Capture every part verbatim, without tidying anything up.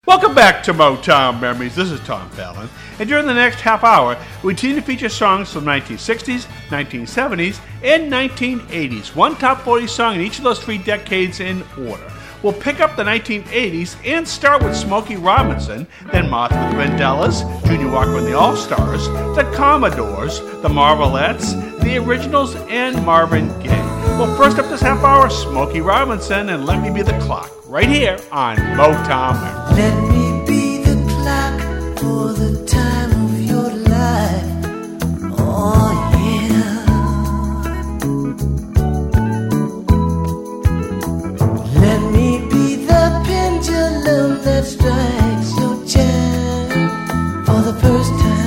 Welcome back to Motown Memories. This is Tom Fallon. And during the next half hour, we continue to feature songs from nineteen sixties, nineteen seventies, and nineteen eighties. One top forty song in each of those three decades in order. We'll pick up the nineteen eighties and start with Smokey Robinson, then Martha and the Vandellas, Junior Walker and the All-Stars, the Commodores, the Marvelettes, the Originals, and Marvin Gaye. Well, first up this half hour, Smokey Robinson and Let Me Be the Clock, right here on Motown Memories. Let me be the clock for the time of your life. Oh, yeah. Let me be the pendulum that strikes your chime for the first time.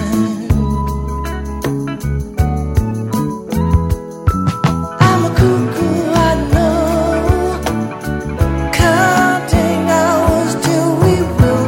I'm a cuckoo, I know, counting hours till we will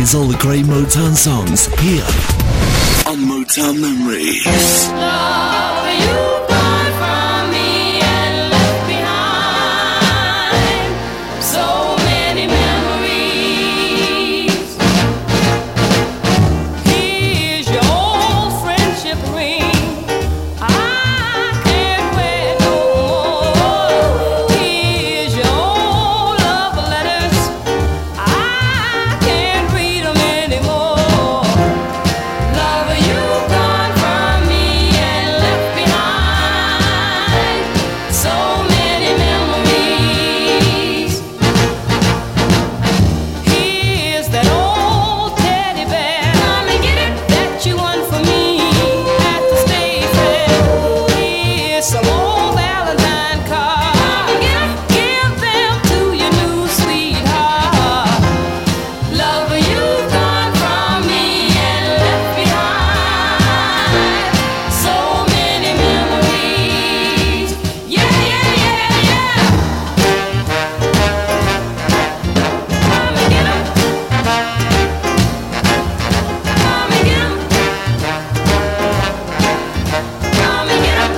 is all the great Motown songs here on Motown Memories. Love, you've gone from me and left behind so many memories. Here's your old friendship ring. I can't wait no more. Here's your old love letters. I can't read them anymore. Love, you've gone from me and left behind so many memories. Here's that old teddy bear. Come and get it that you won for me at the state fair. Here's some old Valentine card. Give them to your new sweetheart. Love, you've gone from me and left behind so many memories. Yeah, yeah, yeah, yeah. Come and get 'em. Come and get 'em. Come and get 'em.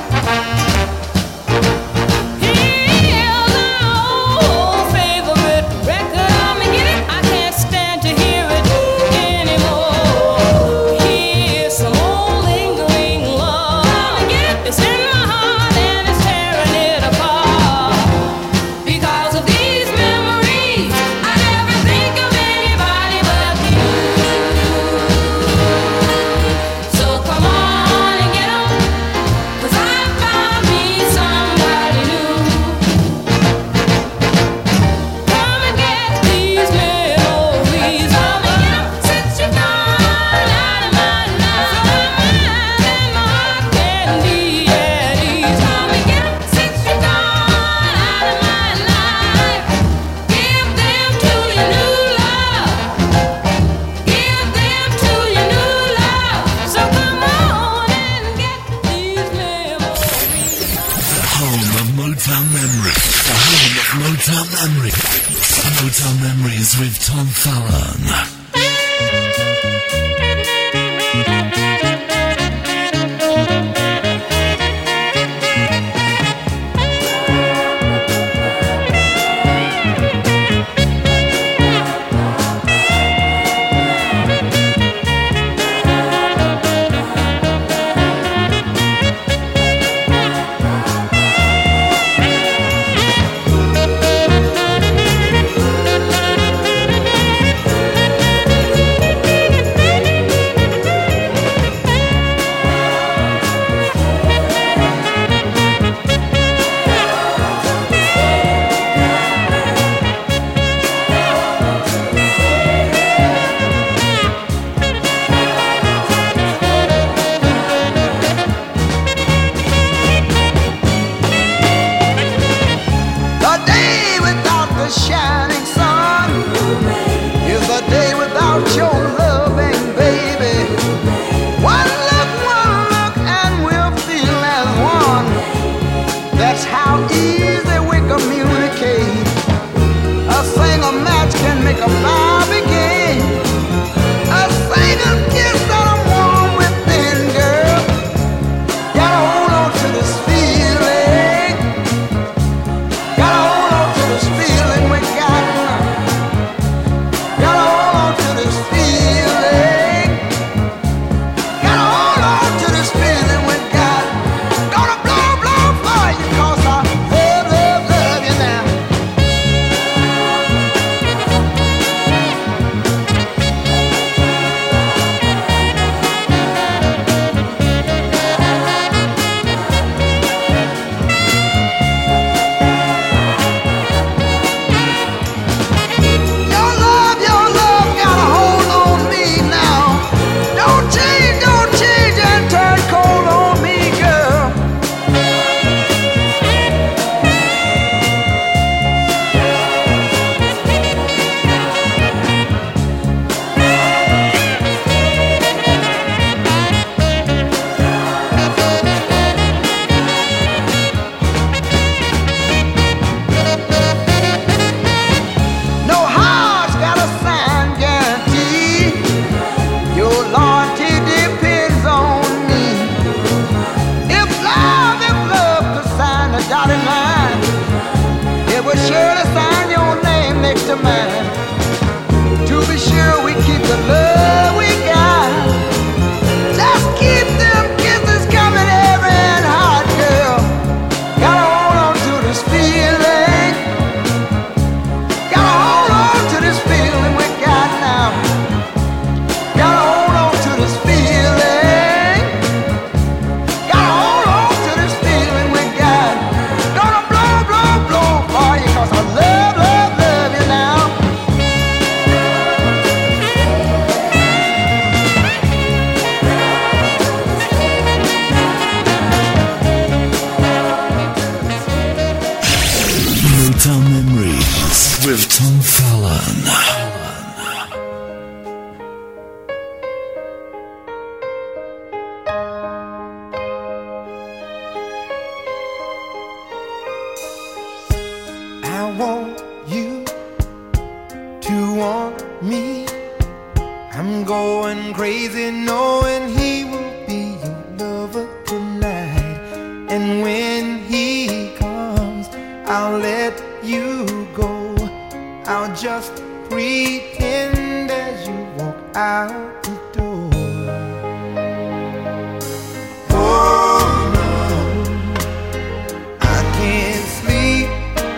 Here's our old favorite record. Come and get it. I can't stand to hear it anymore. Here's some old lingering love. It's in my heart and it's tearing it apart. Because of these memories, I never think of anybody but you. So come on and get 'em, 'cause I found me somebody new. Come and get these memories. Come and get 'em since you're gone out of my life. And my heart can be at ease. Come and get 'em since you're gone out of my life. Give them to your new love. Give them to your new love. So come on and get these memories. The home of Motown Memories. The home of Motown Memories. Motown Memories with Tom Fallon. The day without the shining sun is the day without your loving, baby. One look, one look, and we'll feel as one. That's how easy we communicate. A single match can make a fire begin. A single kiss that I'm warm within, girl. Gotta hold on to this feeling. Gotta hold on to this feeling we got. Gotta hold on to this feeling. Gotta hold on to this feeling we got. Gonna blow, blow for you 'cause I love, love, love you now. Fallon. I want you to want me. I'm going crazy knowing he will be your lover tonight. And when he comes, I'll let you go. I'll just pretend as you walk out the door. Oh no, I can't sleep.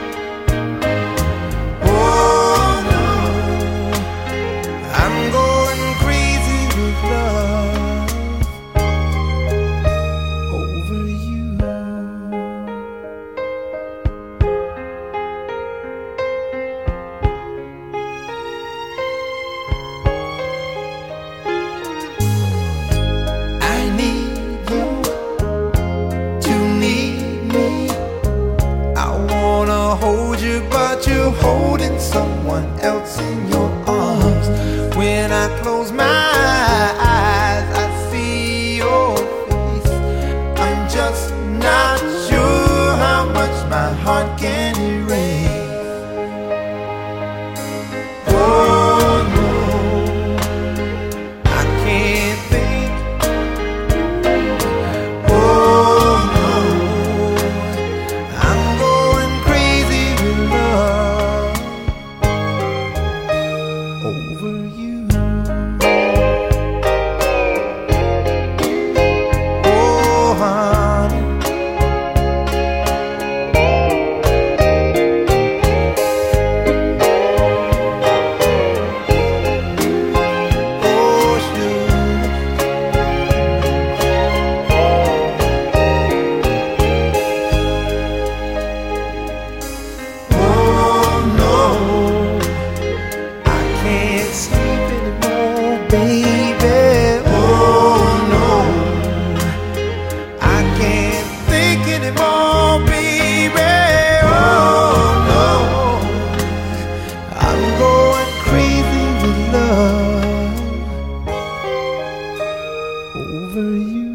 Oh no, I'm going crazy with love over you. I need you to need me. I wanna hold you, but you're holding someone else in your arms. When I close my eyes, I see your face. I'm just not sure how much my heart can erase. Oh no, I can't think. Oh no, I'm going crazy with love over you. Oh honey, oh sugar. Oh no, I can't sleep anymore, baby. Oh no, I can't think anymore, baby. Oh no, I'm going crazy with love over you.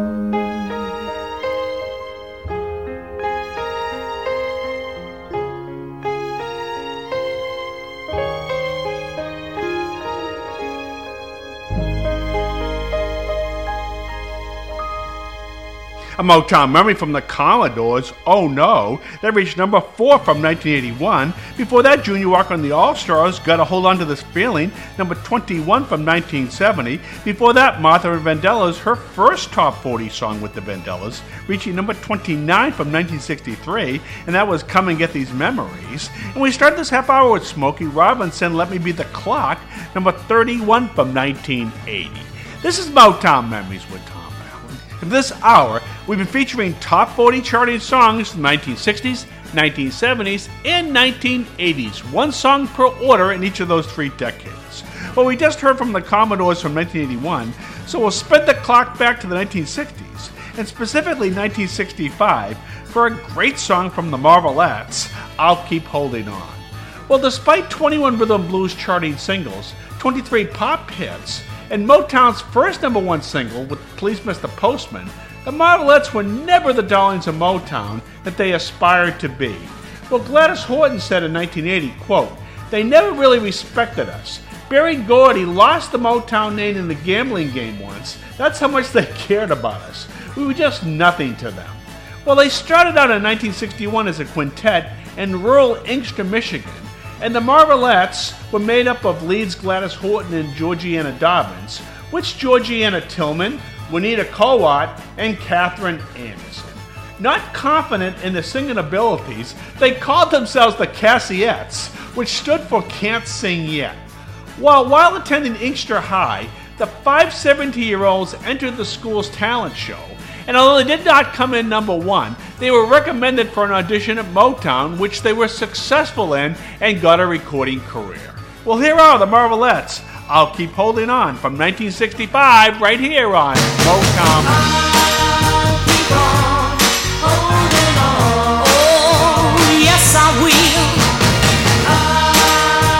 A Motown memory from the Commodores, Oh No, that reached number four from nineteen eighty-one. Before that, Junior Walker and the All-Stars, Gotta Hold On to This Feeling, number twenty-one from nineteen seventy. Before that, Martha and Vandellas, her first top forty song with the Vandellas, reaching number twenty-nine from nineteen sixty-three, and that was Come and Get These Memories. And we start this half hour with Smokey Robinson, Let Me Be the Clock, number thirty-one from nineteen eighty. This is Motown Memories with Tom Allen. In this hour, we've been featuring top forty charting songs from the nineteen sixties, nineteen seventies, and nineteen eighties, one song per order in each of those three decades. Well, we just heard from the Commodores from nineteen eighty-one, so we'll spin the clock back to the nineteen sixties, and specifically nineteen sixty-five, for a great song from the Marvelettes, I'll Keep Holding On. Well, despite twenty-one rhythm blues charting singles, twenty-three pop hits, and Motown's first number one single with Please Mister Postman, the Marvelettes were never the darlings of Motown that they aspired to be. Well, Gladys Horton said in nineteen eighty, quote, "They never really respected us. Berry Gordy lost the Motown name in the gambling game once. That's how much they cared about us. We were just nothing to them." Well, they started out in nineteen sixty-one as a quintet in rural Inkster, Michigan, and the Marvelettes were made up of leads Gladys Horton and Georgiana Dobbins, which Georgiana Tillman, Juanita Cowart, and Catherine Anderson. Not confident in their singing abilities, they called themselves the Cassiettes, which stood for Can't Sing Yet. While, while attending Inkster High, the five seventeen-year-olds entered the school's talent show, and although they did not come in number one, they were recommended for an audition at Motown, which they were successful in and got a recording career. Well, here are the Marvelettes, I'll Keep Holding On, from nineteen sixty-five, right here on Motown. I'll keep on holding on. Oh, yes, I will. I'll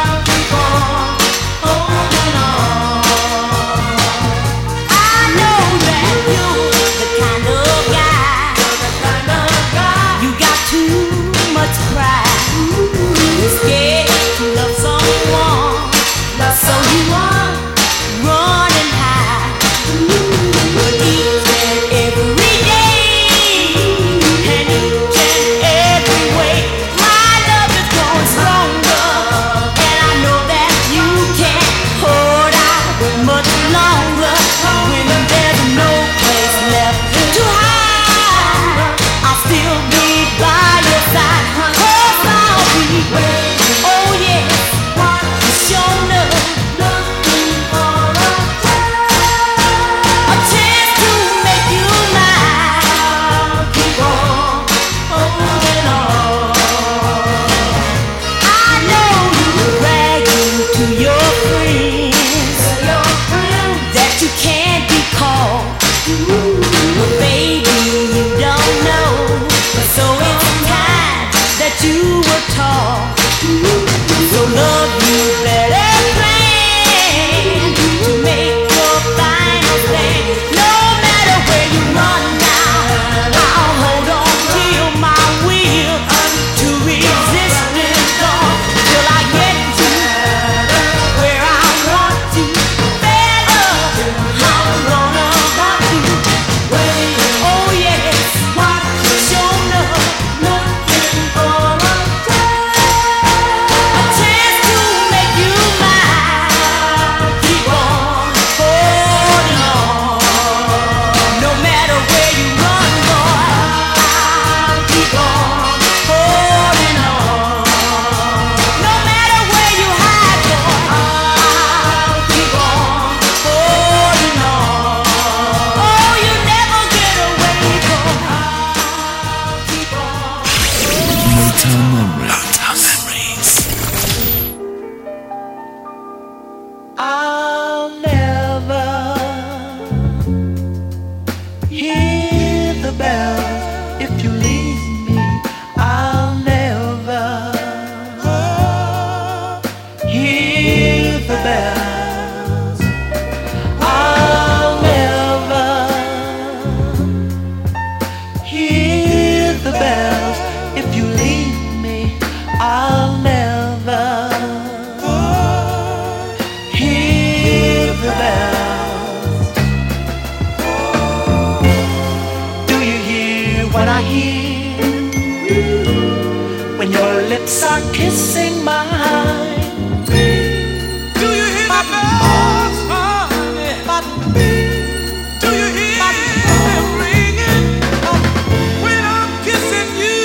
lips are kissing mine. Do you hear the bells, honey? Do you hear them ringing when I'm kissing you,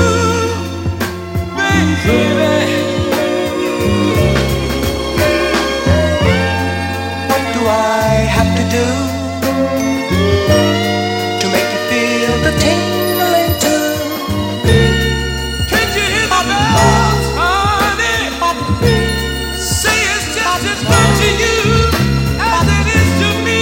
baby? What do I have to do to make you feel the tingling too? Can't you hear the bells, honey? Say it's just as good to you as it is to me.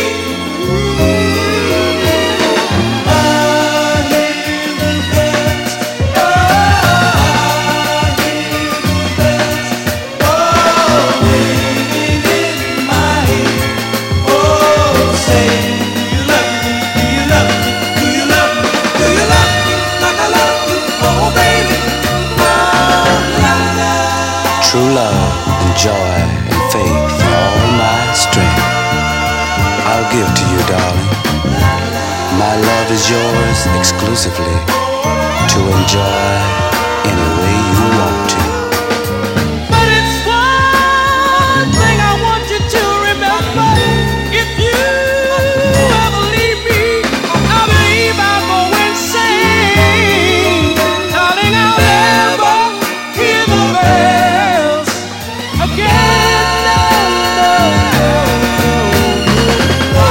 True love and joy and faith and all my strength I'll give to you, darling. My love is yours exclusively to enjoy any way you want to. But it's one thing I want you to remember. If you ever leave me, I believe I'll go insane. Darling, I'll never hear the bells again. No, no, no. Oh,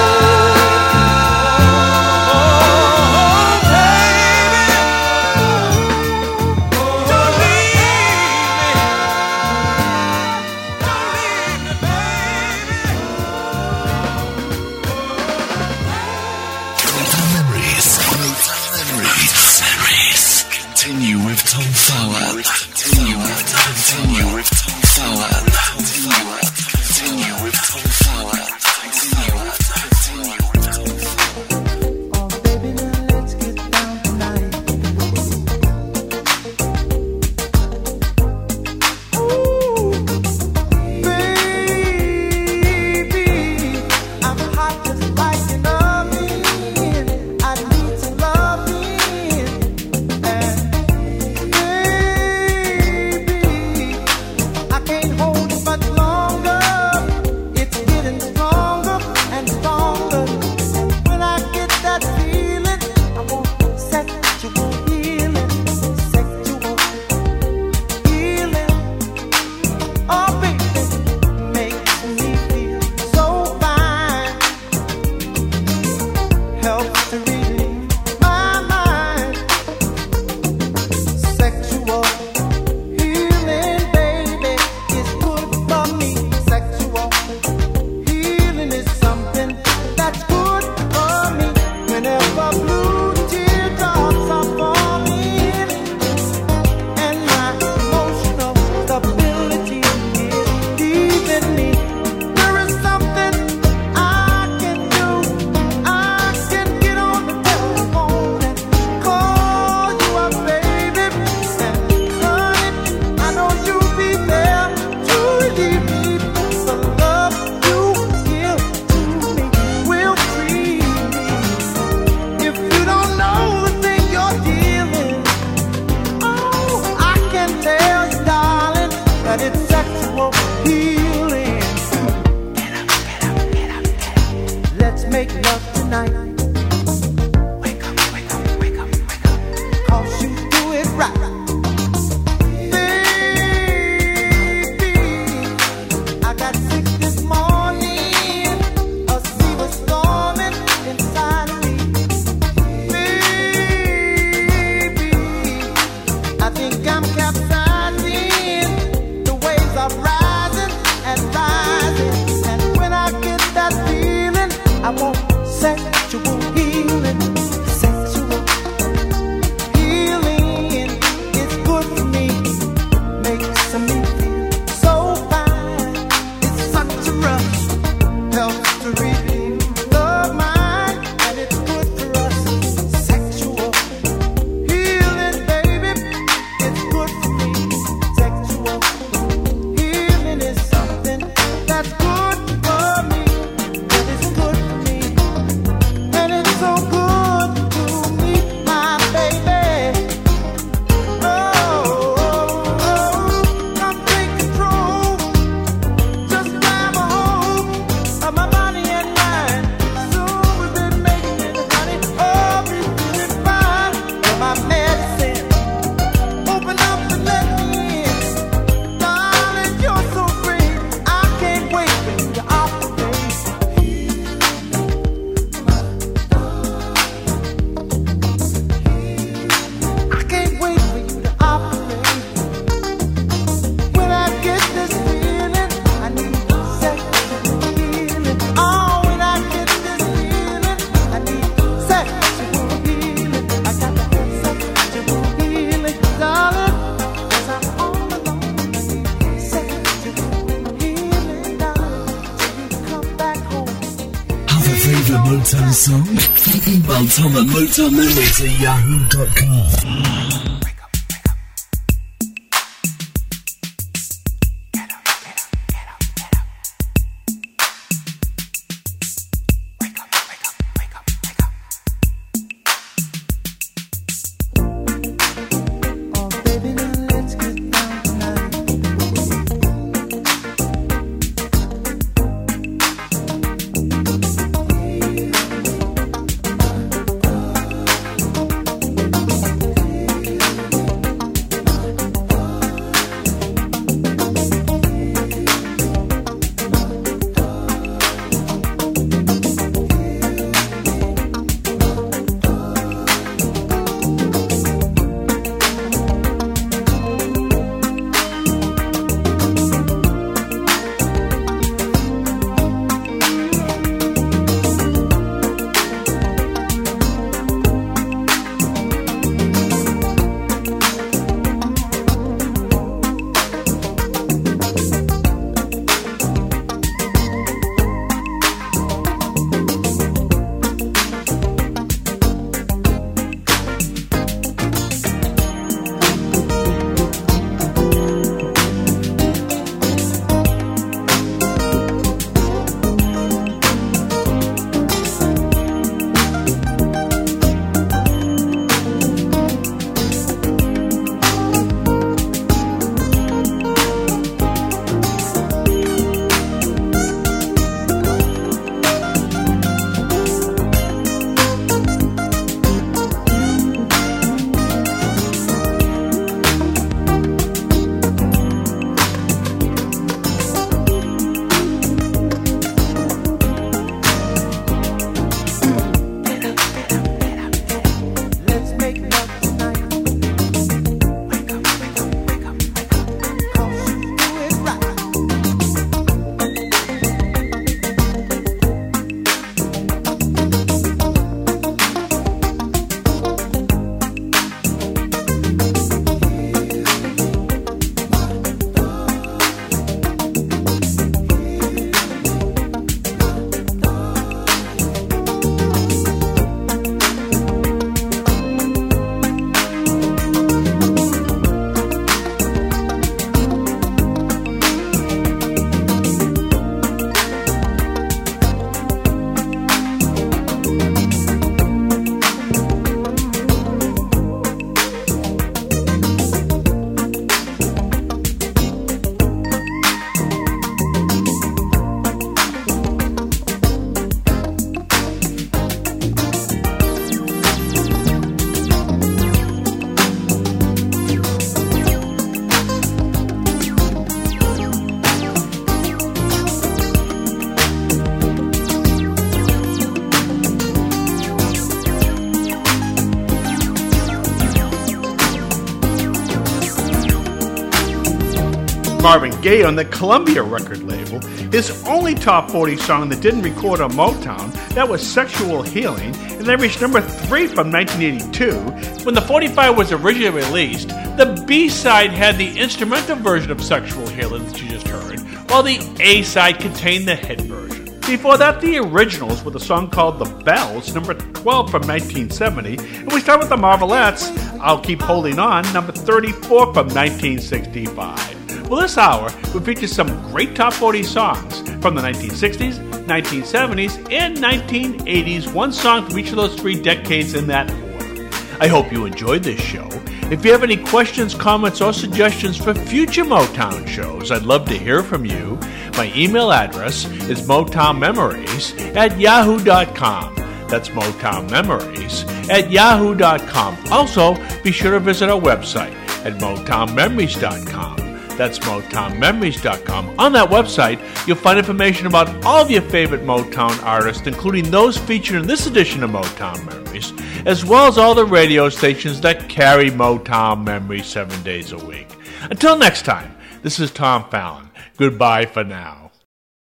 baby, don't leave me. Don't leave me, baby. Motown Memories. Motown Memories. Memories. Continue with Tom Fowler. Continue with Tom Fowler. Motown song? Email Tom at motown memories at yahoo dot com. Marvin Gaye on the Columbia record label. His only top forty song that didn't record on Motown, that was Sexual Healing, and that reached number three from nineteen eighty-two. When the forty-five was originally released, the B-side had the instrumental version of Sexual Healing that you just heard, while the A-side contained the hit version. Before that, the originals with a song called The Bells, number twelve from nineteen seventy, and we start with the Marvelettes, I'll Keep Holding On, number thirty-four from nineteen sixty-five. Well, this hour will feature some great top forty songs from the nineteen sixties, nineteen seventies, and nineteen eighties, one song from each of those three decades in that order. I hope you enjoyed this show. If you have any questions, comments, or suggestions for future Motown shows, I'd love to hear from you. My email address is motownmemories at yahoo dot com. That's Motown Memories at yahoo dot com. Also, be sure to visit our website at motown memories dot com. That's motown memories dot com. On that website, you'll find information about all of your favorite Motown artists, including those featured in this edition of Motown Memories, as well as all the radio stations that carry Motown Memories seven days a week. Until next time, this is Tom Fallon. Goodbye for now.